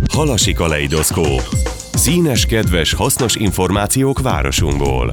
Halasi kaleidoszkóp. Színes, kedves, hasznos információk városunkból.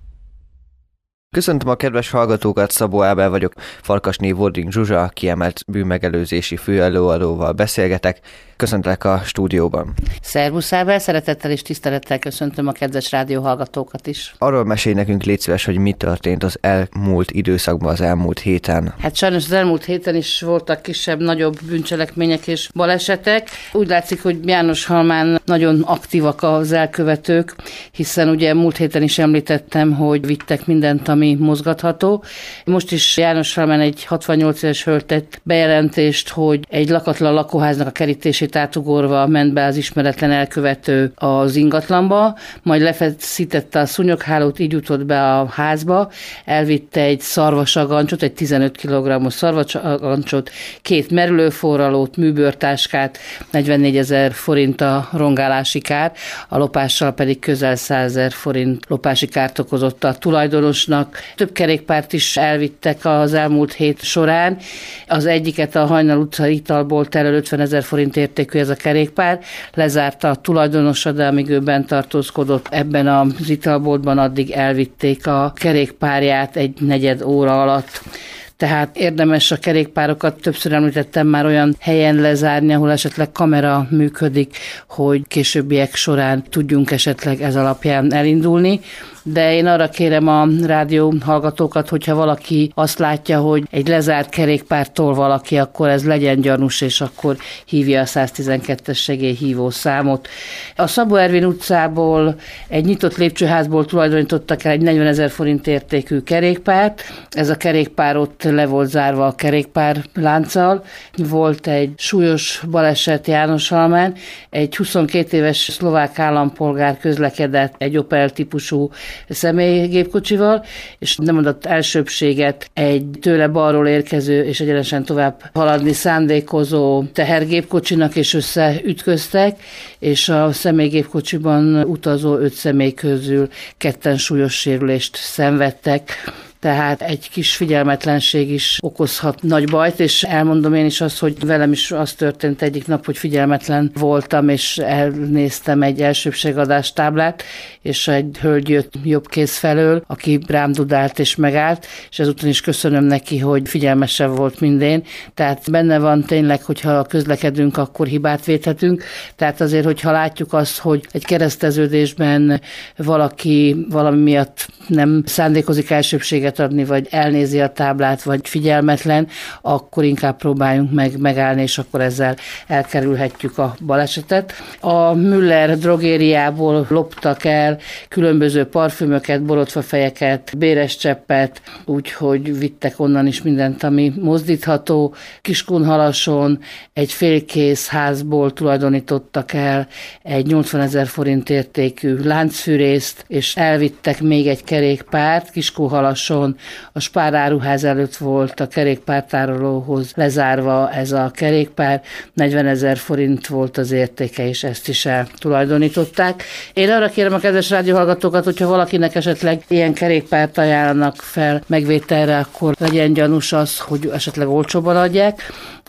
Köszöntöm a kedves hallgatókat, Szabó Ábel vagyok, Farkasné Vodring Zsuzsa, kiemelt bűnmegelőzési főelőadóval beszélgetek. Köszöntelek a stúdióban. Szervusz Ábel, szeretettel és tisztelettel köszöntöm a kedves rádióhallgatókat is. Arról mesélj nekünk, légy szíves, hogy mi történt az elmúlt időszakban, az elmúlt héten. Hát sajnos az elmúlt héten is voltak kisebb-nagyobb bűncselekmények és balesetek. Úgy látszik, hogy Jánoshalmán nagyon aktívak az elkövetők, hiszen ugye múlt héten is említettem, hogy vittek mindent, ami mozgatható. Most is Jánoshalmán egy 68 éves hölgy tett bejelentést, hogy egy lakatlan lakóháznak a kerítését átugorva ment be az ismeretlen elkövető az ingatlanba, majd lefeszítette a szúnyoghálót, így jutott be a házba, elvitte egy szarvasagancsot, egy 15 kg-os szarvasagancsot, 2 merülőforralót, műbőrtáskát, 44 000 forint a rongálási kár, a lopással pedig közel 100 000 forint lopási kárt okozott a tulajdonosnak. Több kerékpárt is elvittek az elmúlt hét során. Az egyiket a Hajnal utca italbolt elől 50 000 forint értékű ez a kerékpár. Lezárta a tulajdonosa, de amíg ő bent tartózkodott ebben az italboltban, addig elvitték a kerékpárját egy negyed óra alatt. Tehát érdemes a kerékpárokat, többször említettem már, olyan helyen lezárni, ahol esetleg kamera működik, hogy későbbiek során tudjunk esetleg ez alapján elindulni. De én arra kérem a rádió hallgatókat, hogyha valaki azt látja, hogy egy lezárt kerékpártól valaki, akkor ez legyen gyanús, és akkor hívja a 112-es segélyhívó számot. A Szabó Ervin utcából egy nyitott lépcsőházból tulajdonítottak el egy 40 000 forint értékű kerékpárt. Ez a kerékpár ott le volt zárva a kerékpár lánccal. Volt egy súlyos baleset Jánoshalmán. Egy 22 éves szlovák állampolgár közlekedett egy Opel típusú személygépkocsival, és nem adott elsőbbséget egy tőle balról érkező és egyenesen tovább haladni szándékozó tehergépkocsinak, és összeütköztek, és a személygépkocsiban utazó 5 személy közül 2 súlyos sérülést szenvedtek. Tehát egy kis figyelmetlenség is okozhat nagy bajt, és elmondom én is azt, hogy velem is az történt egyik nap, hogy figyelmetlen voltam, és elnéztem egy elsőbségadás táblát, és egy hölgy jött jobb kéz felől, aki rám dudált és megállt, és ezután is köszönöm neki, hogy figyelmesebb volt mindén. Tehát benne van tényleg, hogyha közlekedünk, akkor hibát védhetünk. Tehát azért, hogyha látjuk azt, hogy egy kereszteződésben valaki valami miatt nem szándékozik elsőbséget adni, vagy elnézi a táblát, vagy figyelmetlen, akkor inkább próbáljunk meg megállni, és akkor ezzel elkerülhetjük a balesetet. A Müller drogériából loptak el különböző parfümöket, borotvafejeket, béres cseppet, úgyhogy vittek onnan is mindent, ami mozdítható. Kiskunhalason egy félkész házból tulajdonítottak el egy 80 000 forint értékű láncfűrészt, és elvittek még egy kerékpárt. Kiskunhalason a Spár áruház előtt volt a kerékpártárolóhoz lezárva ez a kerékpár, 40 000 forint volt az értéke, és ezt is eltulajdonították. Én arra kérem a kedves rádióhallgatókat, hogyha valakinek esetleg ilyen kerékpárt ajánlanak fel megvételre, akkor legyen gyanús az, hogy esetleg olcsóban adják,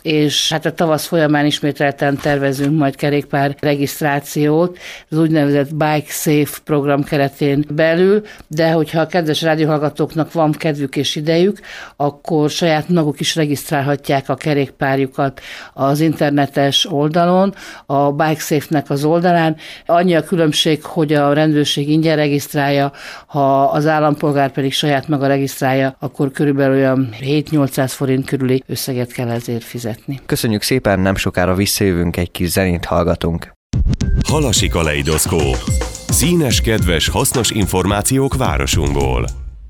és hát a tavasz folyamán ismételten tervezünk majd kerékpár regisztrációt, az úgynevezett Bike Safe program keretén belül, de hogyha a kedves rádióhallgatóknak van kedvük és idejük, akkor saját maguk is regisztrálhatják a kerékpárjukat az internetes oldalon, a Bike Safe-nek az oldalán. Annyi a különbség, hogy a rendőrség ingyen regisztrálja, ha az állampolgár pedig saját maga regisztrálja, akkor körülbelül olyan 7-800 forint körüli összeget kell ezért fizetni. Köszönjük szépen, nem sokára visszajövünk, egy kis zenét hallgatunk. Halasi kaleidoszkóp. Színes, kedves, hasznos információk városunkból.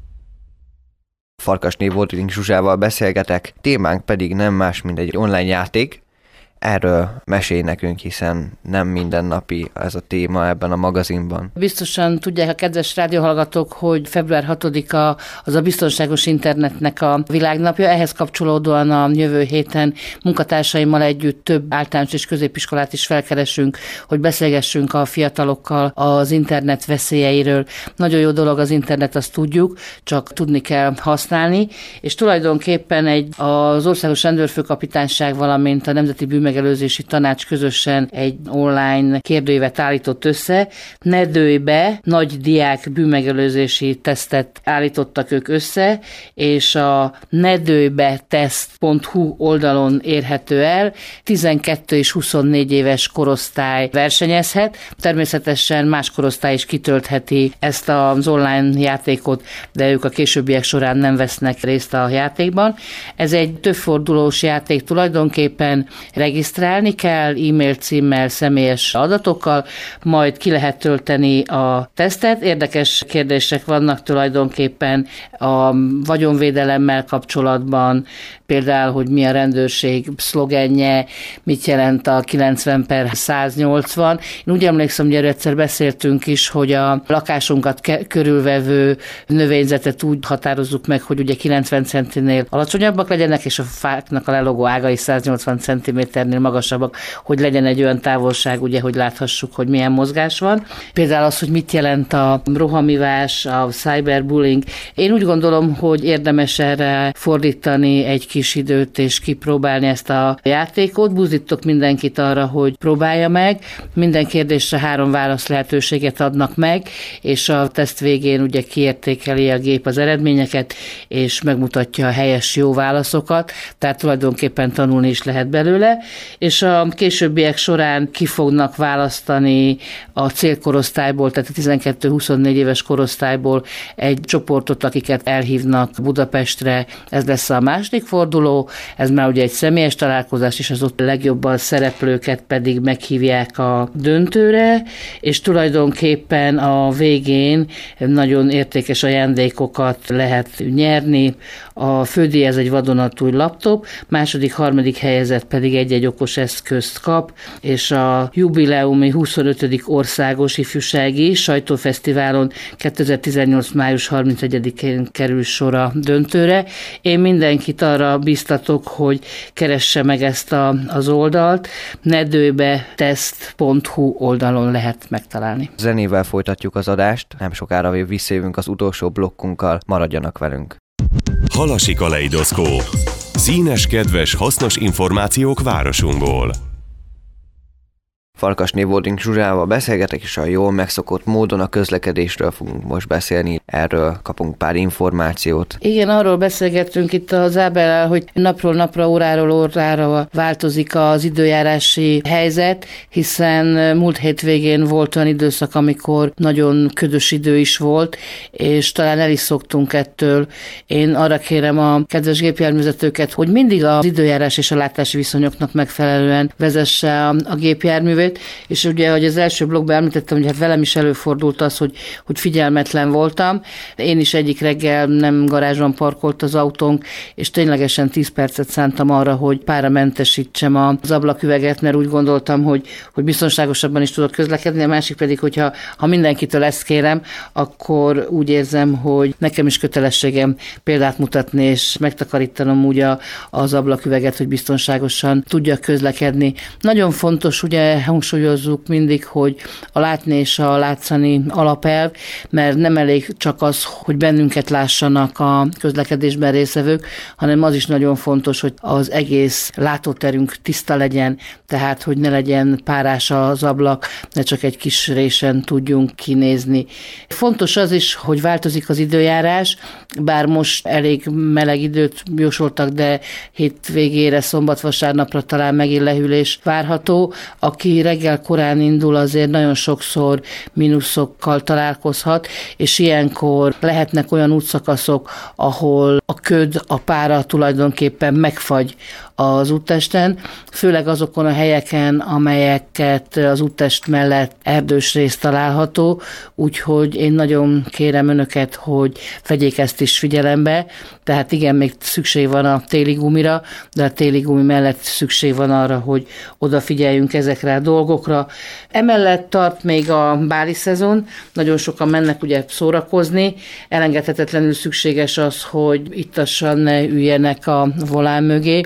Farkasné Vodring Zsuzsával beszélgetek, témánk pedig nem más, mint egy online játék. Erről mesélj nekünk, hiszen nem mindennapi ez a téma ebben a magazinban. Biztosan tudják a kedves rádióhallgatók, hogy február 6-a az a biztonságos internetnek a világnapja. Ehhez kapcsolódóan a jövő héten munkatársaimmal együtt több általános és középiskolát is felkeresünk, hogy beszélgessünk a fiatalokkal az internet veszélyeiről. Nagyon jó dolog az internet, azt tudjuk, csak tudni kell használni, és tulajdonképpen az Országos Rendőrfőkapitányság, valamint a Nemzeti Bűnmegelőzési bűnmegelőzési tanács közösen egy online kérdőívet állított össze. Ne dőlj be, nagy diák bűnmegelőzési tesztet állítottak ők össze, és a nedőjbetest.hu oldalon érhető el. 12 és 24 éves korosztály versenyezhet. Természetesen más korosztály is kitöltheti ezt az online játékot, de ők a későbbiek során nem vesznek részt a játékban. Ez egy többfordulós játék, tulajdonképpen regisztrálni kell e-mail címmel, személyes adatokkal, majd ki lehet tölteni a tesztet. Érdekes kérdések vannak tulajdonképpen a vagyonvédelemmel kapcsolatban, például, hogy mi a rendőrség szlogenje, mit jelent a 90/180. Én úgy emlékszem, hogy erről egyszer beszéltünk is, hogy a lakásunkat körülvevő növényzetet úgy határozzuk meg, hogy ugye 90 centinél alacsonyabbak legyenek, és a fáknak a lelogó ágai 180 centiméternél magasabbak, hogy legyen egy olyan távolság, ugye, hogy láthassuk, hogy milyen mozgás van. Például az, hogy mit jelent a rohamivás, a cyberbullying. Én úgy gondolom, hogy érdemes erre fordítani egy kis időt, és kipróbálni ezt a játékot. Buzdítok mindenkit arra, hogy próbálja meg. Minden kérdésre 3 válasz lehetőséget adnak meg, és a teszt végén ugye kiértékeli a gép az eredményeket, és megmutatja a helyes jó válaszokat, tehát tulajdonképpen tanulni is lehet belőle, és a későbbiek során ki fognak választani a célkorosztályból, tehát a 12-24 éves korosztályból egy csoportot, akiket elhívnak Budapestre. Ez lesz a második forduló, ez már ugye egy személyes találkozás, és az ott legjobban szereplőket pedig meghívják a döntőre, és tulajdonképpen a végén nagyon értékes ajándékokat lehet nyerni. A fődíj ez egy vadonatúj laptop, második, harmadik helyezett pedig egy-egy okos eszközt kap, és a jubileumi 25. országos ifjúsági sajtófesztiválon 2018. május 31-én kerül sor a döntőre. Én mindenkit arra biztatok, hogy keresse meg ezt az oldalt, nedőjbetest.hu oldalon lehet megtalálni. Zenével folytatjuk az adást, nem sokára visszajövünk az utolsó blokkunkkal, maradjanak velünk. Halasi kaleidoszkóp. Színes, kedves, hasznos információk városunkból. Farkasné Bódink Zsuzsával beszélgetek, és a jól megszokott módon a közlekedésről fogunk most beszélni. Erről kapunk pár információt. Igen, arról beszélgettünk itt az Ábellel, hogy napról napra, óráról órára változik az időjárási helyzet, hiszen múlt hétvégén volt olyan időszak, amikor nagyon ködös idő is volt, és talán el is szoktunk ettől. Én arra kérem a kedves gépjárművezetőket, hogy mindig az időjárás és a látási viszonyoknak megfelelően vezesse a gépjárművét, és ugye, hogy az első blogban említettem, hogy hát velem is előfordult az, hogy figyelmetlen voltam. Én is egyik reggel nem garázsban parkolt az autónk, és ténylegesen 10 percet szántam arra, hogy páramentesítsem az ablaküveget, mert úgy gondoltam, hogy biztonságosabban is tudok közlekedni, a másik pedig, hogyha mindenkitől ezt kérem, akkor úgy érzem, hogy nekem is kötelességem példát mutatni, és megtakarítanom úgy az ablaküveget, hogy biztonságosan tudjak közlekedni. Nagyon fontos, ugye hangsúlyozzuk mindig, hogy a látni és a látszani alapelv, mert nem elég csak az, hogy bennünket lássanak a közlekedésben résztvevők, hanem az is nagyon fontos, hogy az egész látóterünk tiszta legyen, tehát hogy ne legyen párás az ablak, ne csak egy kis résen tudjunk kinézni. Fontos az is, hogy változik az időjárás, bár most elég meleg időt jósoltak, de hétvégére, szombat-vasárnapra talán megint lehűlés várható. Aki reggel korán indul, azért nagyon sokszor mínuszokkal találkozhat, és ilyenkor lehetnek olyan útszakaszok, ahol a köd, a pára tulajdonképpen megfagy az úttesten, főleg azokon a helyeken, amelyeket az úttest mellett erdős rész található, úgyhogy én nagyon kérem önöket, hogy vegyék ezt is figyelembe, tehát igen, még szükség van a téli gumira, de a téli gumi mellett szükség van arra, hogy odafigyeljünk ezekre a dolgokra. Emellett tart még a báli szezon, nagyon sokan mennek ugye szórakozni, elengedhetetlenül szükséges az, hogy ittassan ne üljenek a volán mögé,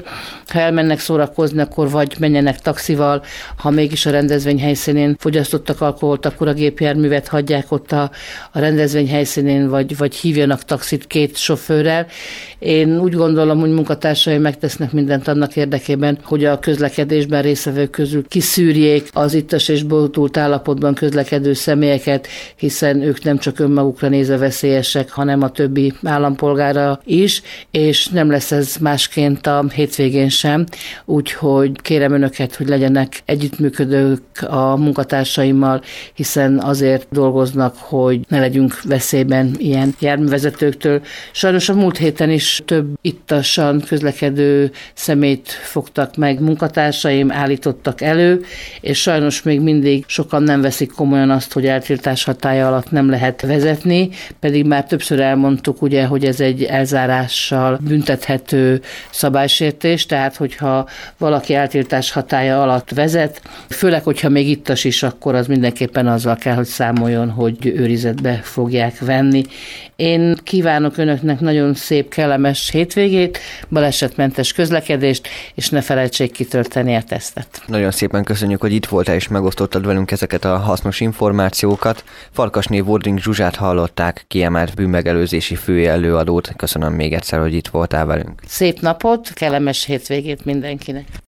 ha elmennek szórakozni, akkor vagy menjenek taxival, ha mégis a rendezvény helyszínén fogyasztottak alkoholt, akkor a gépjárművet hagyják ott a rendezvény helyszínén, vagy hívjanak taxit 2 sofőrrel. Én úgy gondolom, hogy munkatársaim megtesznek mindent annak érdekében, hogy a közlekedésben résztvevők közül kiszűrjék az ittas és borult állapotban közlekedő személyeket, hiszen ők nem csak önmagukra nézve veszélyesek, hanem a többi állampolgára is, és nem lesz ez másként a hétvégén sem, úgyhogy kérem önöket, hogy legyenek együttműködők a munkatársaimmal, hiszen azért dolgoznak, hogy ne legyünk veszélyben ilyen járművezetőktől. Sajnos a múlt héten is több ittasan közlekedő személyt fogtak meg munkatársaim, állítottak elő, és sajnos még mindig sokan nem veszik komolyan azt, hogy eltiltás hatálya alatt nem lehet vezetni, pedig már többször elmondtuk, ugye, hogy ez egy elzárással büntethető szabálysértés, tehát hogyha valaki eltiltás hatálya alatt vezet, főleg, hogyha még ittas is, akkor az mindenképpen azzal kell, hogy számoljon, hogy őrizetbe fogják venni. Én kívánok önöknek nagyon szép, kellemes hétvégét, balesetmentes közlekedést, és ne felejtsék kitölteni a tesztet. Nagyon szépen köszönjük, hogy itt voltál és megosztottad velünk ezeket a hasznos információkat. Farkasné Vodring Zsuzsát hallották, kiemelt bűnmegelőzési főelőadót. Köszönöm még egyszer, hogy itt voltál velünk. Szép napot, kellemes hétvégét mindenkinek.